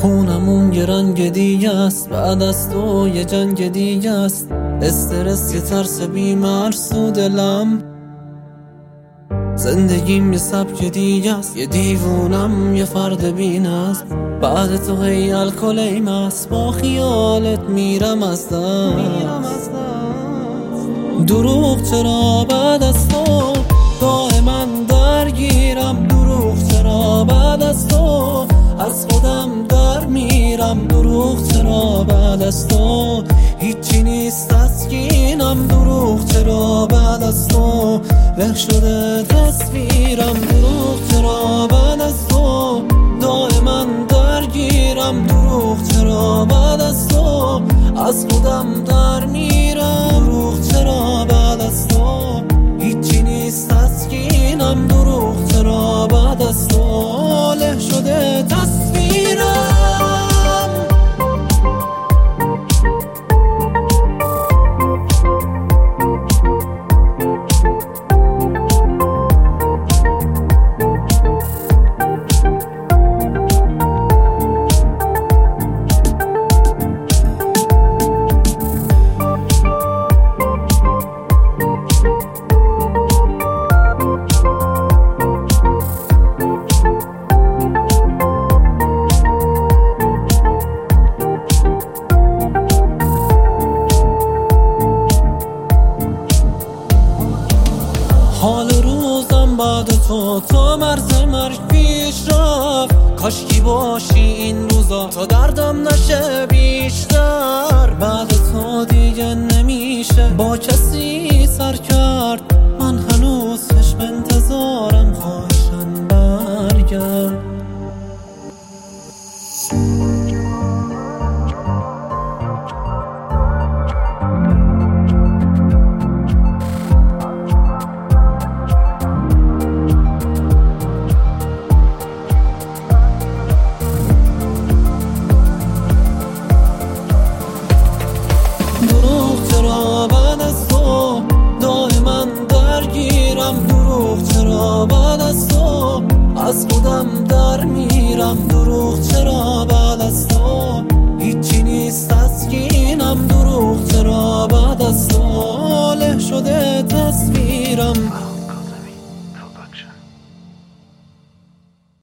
خونمون یه رنگ دیگه است، بعد از تو یه جنگ دیگه است. استرس یه ترس بی‌مرسو دلم، زندگیم یه سبک دیگه است. یه دیوونم یه فرد بی‌نظم، بعد تو هی الکلی مست. با خیالت میرم از دست. دروغ چرا بعد از تو دائما درگیرم؟ دروغ چرا بعد از تو از خودم در میرم؟ دروغ چرا بعد از تو هیچی نیست تسکینم؟ دروغ چرا بعد از تو له شده تصویرم؟ دروغ چرا بعد از تو دائما درگیرم؟ دروغ چرا بعد از تو از خودم در میرم؟ دروغ چرا بعد از تو هیچی نیست تسکینم؟ دروغ چرا بعد از تو له شده تصویرم؟ حال روزم بعد تو تا مرز مرگ پیش رفت. کاشکی باشی این روزا تا دردم نشه بیشتر. بعد تو دیگه نمیشه با کسی سر کرد. من هنوز چشم انتظارم، خواهشن برگرد. دروغ چرا بعد از تو دائما درگیرم؟ دروغ چرا بعد از تو از خودم در میرم؟ دروغ چرا بعد از تو هیچی نیست تسکینم؟ دروغ چرا بعد از تو له شده تصویرم؟